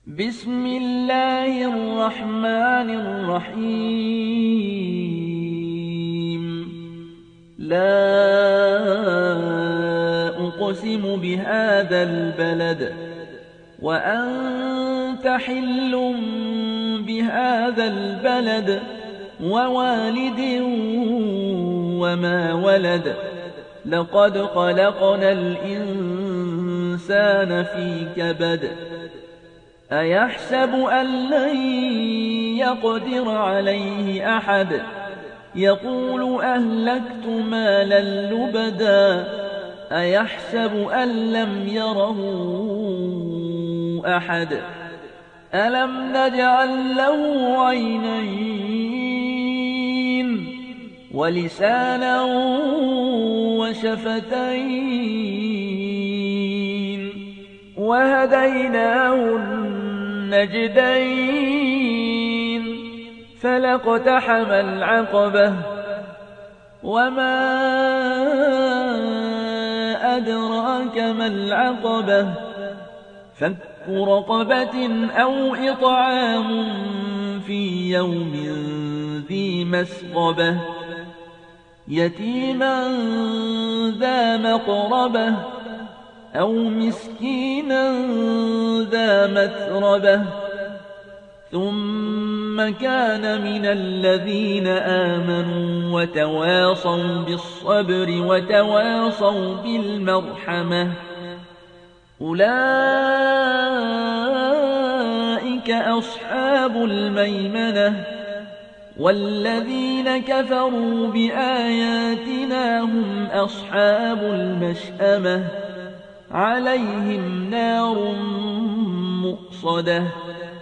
بسم الله الرحمن الرحيم لا أقسم بهذا البلد وأنت حل بهذا البلد ووالد وما ولد لقد خلقنا الإنسان في كبد أيحسب أن لن يقدر عليه أحد يقول أهلكت مالا لبدا أيحسب أن لم يره أحد ألم نجعل له عينين ولسانا وشفتين وهديناه النجدين فلاقتحم العقبة وما أدراك ما العقبة فك رقبة أو إطعام في يوم ذي مسغبة يتيما ذا مقربة أو مسكينا ذا متربة ثم كان من الذين آمنوا وتواصوا بالصبر وتواصوا بالمرحمة أولئك أصحاب الميمنة والذين كفروا بآياتنا هم أصحاب المشأمة عليهم نار مؤصدة